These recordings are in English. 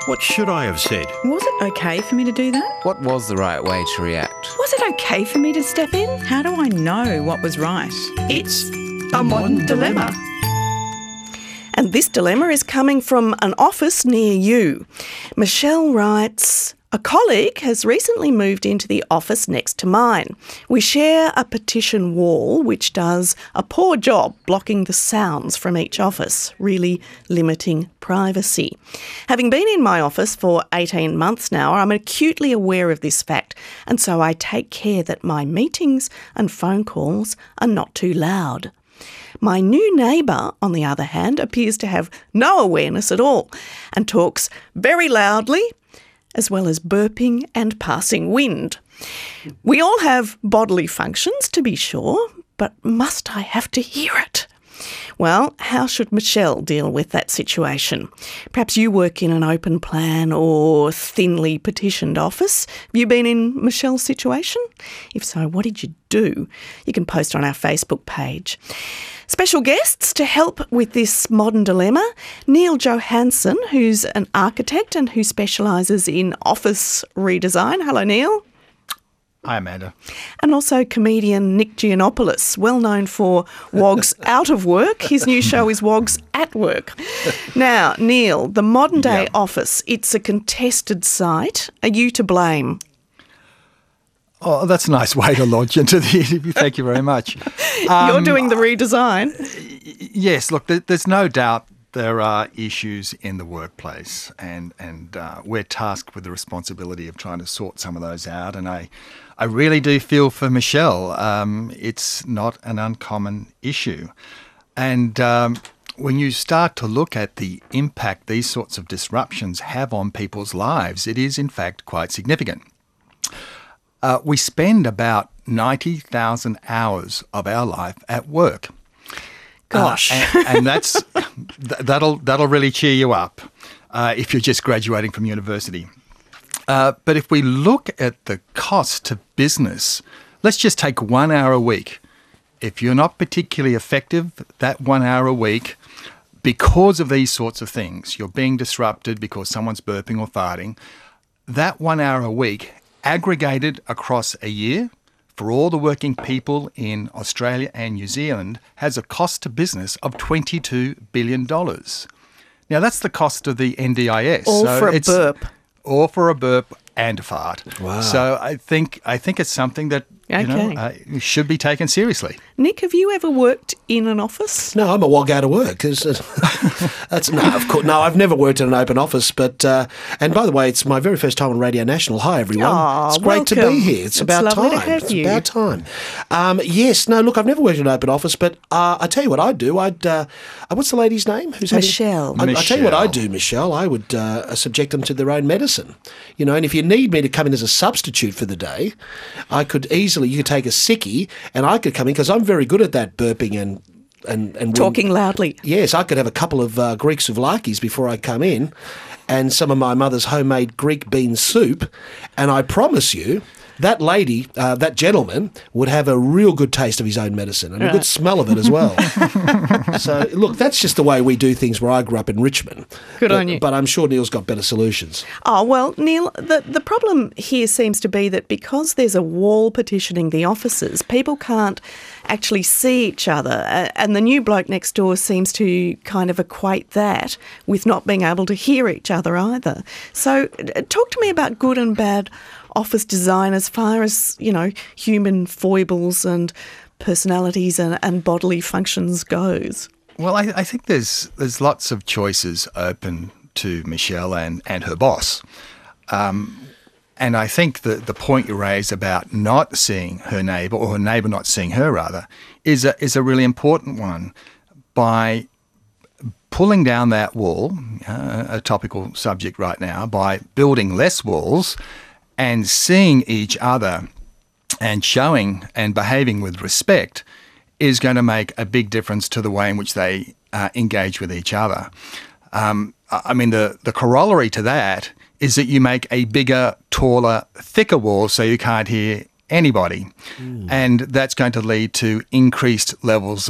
What should I have said? Was it okay for me to do that? What was the right way to react? Was it okay for me to step in? How do I know what was right? It's a modern dilemma. And this dilemma is coming from an office near you. Michelle writes, a colleague has recently moved into the office next to mine. We share a partition wall which does a poor job blocking the sounds from each office, really limiting privacy. Having been in my office for 18 months now, I'm acutely aware of this fact, and so I take care that my meetings and phone calls are not too loud. My new neighbour, on the other hand, appears to have no awareness at all and talks very loudly, as well as burping and passing wind. We all have bodily functions, to be sure, but must I have to hear it? Well, how should Michelle deal with that situation? Perhaps you work in an open plan or thinly petitioned office. Have you been in Michelle's situation? If so, what did you do? You can post on our Facebook page. Special guests to help with this modern dilemma, Neil Johansson, who's an architect and who specialises in office redesign. Hello, Neil. Hi, Amanda. And also comedian Nick Giannopoulos, well known for Wogs Out of Work. His new show is Wogs at Work. Now, Neil, the modern day office, it's a contested site. Are you to blame? Oh, that's a nice way to launch into the interview. Thank you very much. You're doing the redesign. Yes, look, there's no doubt there are issues in the workplace and we're tasked with the responsibility of trying to sort some of those out. And I really do feel for Michelle. It's not an uncommon issue. And when you start to look at the impact these sorts of disruptions have on people's lives, it is in fact quite significant. We spend about 90,000 hours of our life at work. Gosh. And that'll really cheer you up if you're just graduating from university. But if we look at the cost to business, let's just take 1 hour a week. If you're not particularly effective, that 1 hour a week, because of these sorts of things, you're being disrupted because someone's burping or farting, that 1 hour a week aggregated across a year for all the working people in Australia and New Zealand has a cost to business of $22 billion. Now, that's the cost of the NDIS. All for a burp. All for a burp and a fart. Wow. So I think it's something that should be taken seriously. Nick, have you ever worked in an office? No, I'm a wog out of work. I've never worked in an open office. But and by the way, it's my very first time on Radio National. Hi, everyone. Oh, it's great to be here. It's about lovely time. To have you. It's about time. I've never worked in an open office, but I tell you what I'd do. What's the lady's name? Michelle. I tell you what I'd do, Michelle. I would subject them to their own medicine. You know, and if you need me to come in as a substitute for the day, I could easily. You could take a sickie, and I could come in because I'm very good at that burping and talking loudly. Yes, I could have a couple of Greek souvlakis before I come in, and some of my mother's homemade Greek bean soup, and I promise you. That lady, that gentleman, would have a real good taste of his own medicine and a good smell of it as well. So, look, that's just the way we do things where I grew up in Richmond. Good on you. But I'm sure Neil's got better solutions. Oh, well, Neil, the problem here seems to be that because there's a wall partitioning the offices, people can't actually see each other. And the new bloke next door seems to kind of equate that with not being able to hear each other either. So talk to me about good and bad office design as far as, you know, human foibles and personalities and bodily functions goes. Well, I think there's lots of choices open to Michelle and her boss. And I think the point you raise about not seeing her neighbour, or her neighbour not seeing her rather, is a really important one. By pulling down that wall, a topical subject right now, by building less walls and seeing each other and showing and behaving with respect is going to make a big difference to the way in which they engage with each other. I mean, the corollary to that is that you make a bigger, taller, thicker wall so you can't hear anybody. And that's going to lead to increased levels of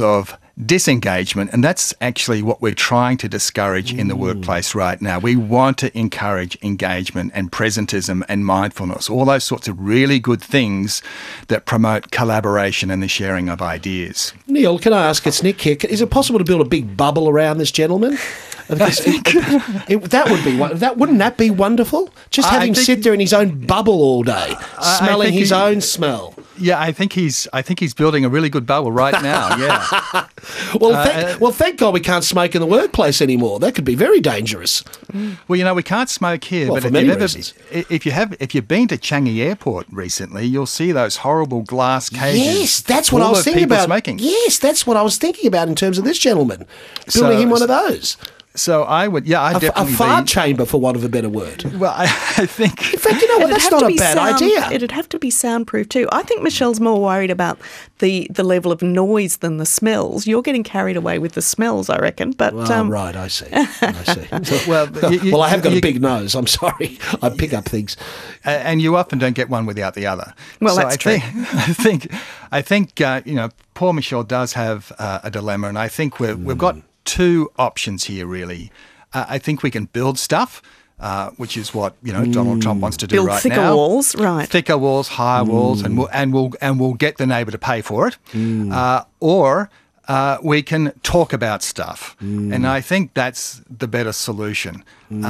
disengagement, and that's actually what we're trying to discourage in the workplace right now. We want to encourage engagement and presentism and mindfulness, all those sorts of really good things that promote collaboration and the sharing of ideas. Neil, can I ask, it's Nick here, is it possible to build a big bubble around this gentleman? Because wouldn't that be wonderful? Just have him sit there in his own bubble all day, smelling his own smell. Yeah, I think he's building a really good bubble right now. Yeah. Well, thank God we can't smoke in the workplace anymore. That could be very dangerous. Well, we can't smoke here, Well, but for many reasons. if you've been to Changi Airport recently, you'll see those horrible glass cages. Yes, that's what I full was of thinking people about. smoking. Yes, that's what I was thinking about in terms of this gentleman. Building him one of those. So I would, I'd A definitely fart chamber, for want of a better word. Well, I think. In fact, you know what? It'd That's have not to a be bad sound- idea. It'd have to be soundproof too. I think Michelle's more worried about the level of noise than the smells. You're getting carried away with the smells, I reckon. But Right, I see. I see. Well, I have got a big nose. I'm sorry. I pick up things. And you often don't get one without the other. Well, so that's true. I think poor Michelle does have a dilemma, and I think we've got two options here, really. I think we can build stuff, which is what Donald Trump wants to do build right thicker now. walls, right? Thicker walls, higher walls, and we'll get the neighbour to pay for it. Or we can talk about stuff, and I think that's the better solution.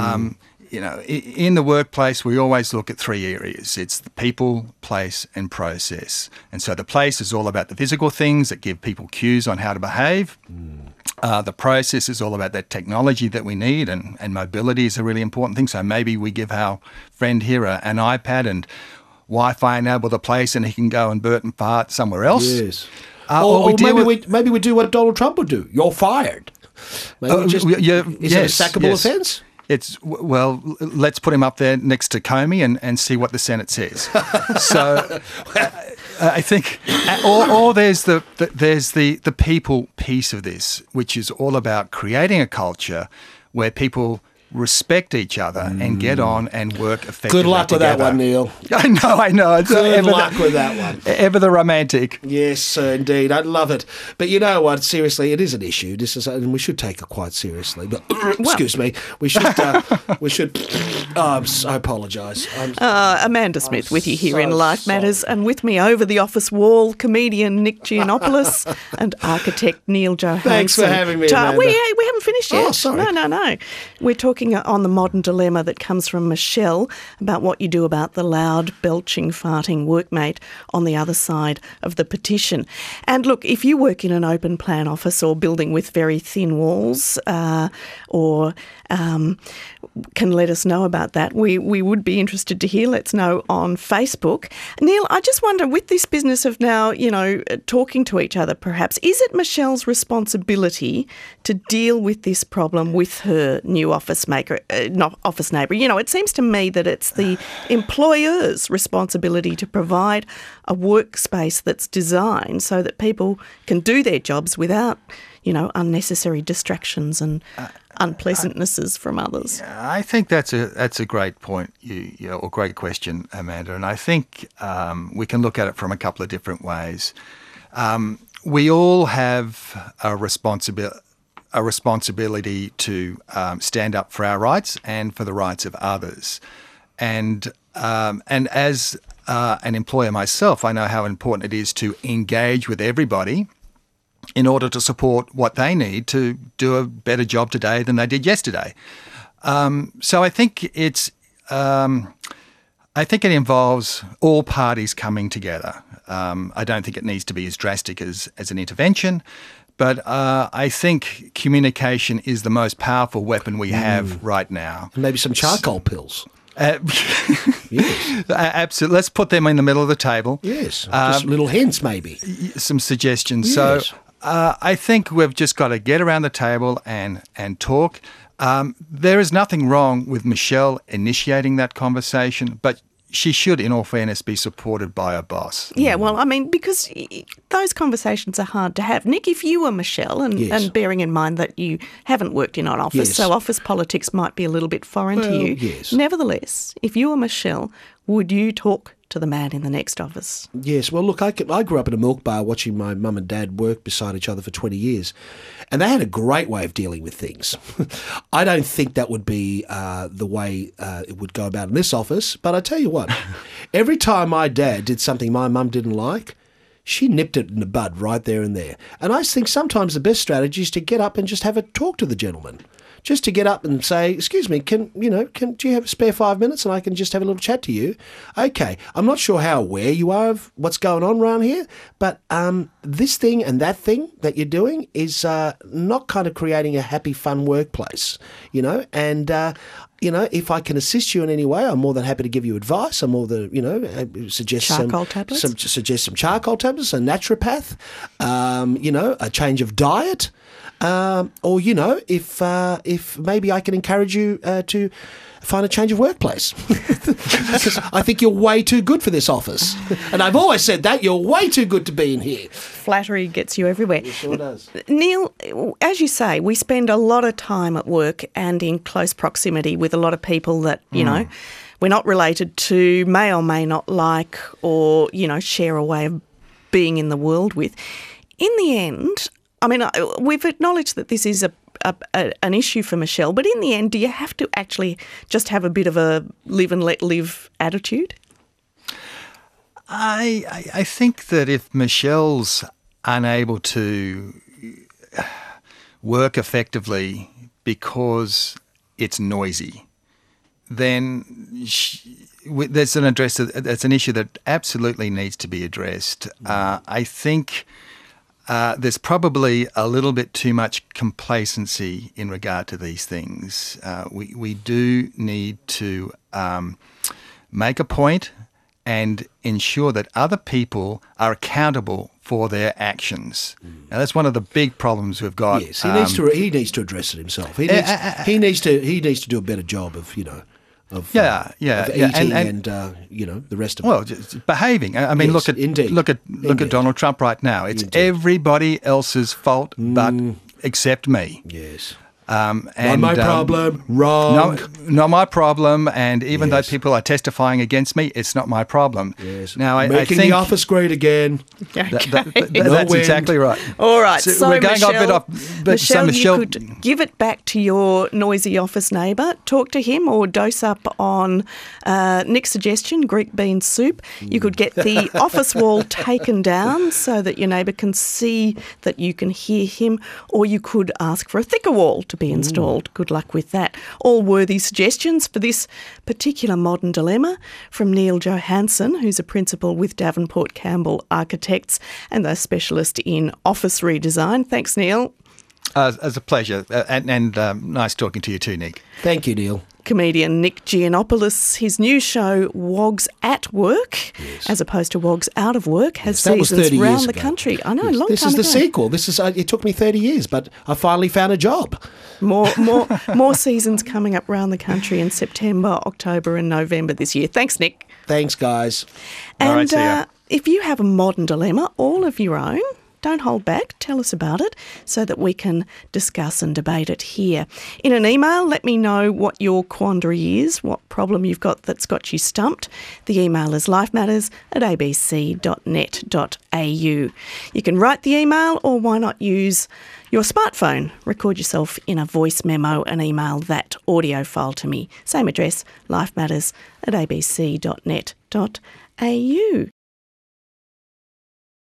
In the workplace, we always look at three areas. It's the people, place, and process. And so the place is all about the physical things that give people cues on how to behave. The process is all about that technology that we need, and mobility is a really important thing. So maybe we give our friend here an iPad and Wi-Fi enable the place, and he can go and burp and fart somewhere else. Yes. Or maybe we do what Donald Trump would do. You're fired. Maybe is it a sackable offence? Let's put him up there next to Comey and see what the Senate says. So I think, or there's the people piece of this, which is all about creating a culture where people respect each other and get on and work effectively Good luck together. with that one, Neil. I know. It's Good luck with that one. Ever the romantic. Yes, sir, indeed. I love it. But you know what? Seriously, it is an issue. And we should take it quite seriously. But excuse me, we should. I apologise. Amanda Smith with you here in Life sorry. Matters, and with me over the office wall, comedian Nick Giannopoulos and architect Neil Johansson. Thanks for having me, Amanda. We haven't finished yet. Oh, sorry. No. We're talking on the modern dilemma that comes from Michelle about what you do about the loud, belching, farting workmate on the other side of the petition. And look, if you work in an open plan office or building with very thin walls or can let us know about that, we would be interested to hear. Let's know on Facebook. Neil, I just wonder, with this business of now, talking to each other perhaps, is it Michelle's responsibility to deal with this problem with her new office neighbour? It seems to me that it's the employer's responsibility to provide a workspace that's designed so that people can do their jobs without, unnecessary distractions and unpleasantnesses from others. I think that's a great point, or great question, Amanda. And I think we can look at it from a couple of different ways. We all have a responsibility to stand up for our rights and for the rights of others. And as an employer myself, I know how important it is to engage with everybody in order to support what they need to do a better job today than they did yesterday. So I think it involves all parties coming together. I don't think it needs to be as drastic as an intervention, but I think communication is the most powerful weapon we have right now. Maybe some charcoal pills. Yes. Absolutely. Let's put them in the middle of the table. Yes, just little hints maybe. Some suggestions. Yes. So I think we've just got to get around the table and talk. There is nothing wrong with Michelle initiating that conversation, but she should, in all fairness, be supported by a boss. Yeah, well, I mean, because those conversations are hard to have. Nick, if you were Michelle, and bearing in mind that you haven't worked in an office, Yes. so office politics might be a little bit foreign to you. Yes. Nevertheless, if you were Michelle, would you talk to the man in the next office. Yes, well, look, I grew up in a milk bar watching my mum and dad work beside each other for 20 years, and they had a great way of dealing with things. I don't think that would be the way it would go about in this office, but I tell you what, every time my dad did something my mum didn't like, she nipped it in the bud right there and there. And I think sometimes the best strategy is to get up and just have a talk to the gentleman. Just to get up and say, excuse me, do you have a spare 5 minutes and I can just have a little chat to you? Okay, I'm not sure how aware you are of what's going on around here, but this thing and that thing that you're doing is not kind of creating a happy, fun workplace, and if I can assist you in any way, I'm more than happy to give you advice. I'm more than, suggest charcoal tablets? Suggest some charcoal tablets, a naturopath, a change of diet. Or if maybe I can encourage you to find a change of workplace. Because I think you're way too good for this office. And I've always said that, you're way too good to be in here. Flattery gets you everywhere. It sure does. Neil, as you say, we spend a lot of time at work and in close proximity with a lot of people that, we're not related to, may or may not like, or, share a way of being in the world with. In the end, I mean, we've acknowledged that this is an issue for Michelle, but in the end, do you have to actually just have a bit of a live and let live attitude? I think that if Michelle's unable to work effectively because it's noisy, then there's an issue that absolutely needs to be addressed. I think there's probably a little bit too much complacency in regard to these things. We do need to make a point and ensure that other people are accountable for their actions. Now, that's one of the big problems we've got. Yes, he needs to address it himself. He needs to do a better job of of eating and the rest of it. Well, just behaving. I mean, Yes, look at Donald Trump right now. It's everybody else's fault, but except me. Yes. And, not my problem. Wrong. Not my problem. And even though Yes. people are testifying against me, it's not my problem. Yes. Now, I Making think the office great again. that's wind. exactly right. All right, so we're going Michelle, a bit off. But Michelle, you could give it back to your noisy office neighbour, talk to him, or dose up on Nick's suggestion, Greek bean soup. You could get the office wall taken down so that your neighbour can see that you can hear him, or you could ask for a thicker wall to be installed. Good luck with that. All worthy suggestions for this particular modern dilemma from Neil Johansson, who's a principal with Davenport Campbell Architects and a specialist in office redesign. Thanks, Neil. As a pleasure, and nice talking to you too, Nick. Thank you, Neil. Comedian Nick Giannopoulos, his new show Wogs at Work, as opposed to Wogs out of work, has That was 30 seasons years around the ago. country. I know, a long This time is the ago. sequel. This is it took me 30 years, but I finally found a job. More seasons coming up around the country in September, October and November this year. Thanks, Nick. Thanks, guys. All right, And see ya. if you have a modern dilemma, all of your own, don't hold back. Tell us about it so that we can discuss and debate it here. In an email, let me know what your quandary is, what problem you've got that's got you stumped. The email is lifematters@abc.net.au. You can write the email, or why not use your smartphone? Record yourself in a voice memo and email that audio file to me. Same address, lifematters@abc.net.au.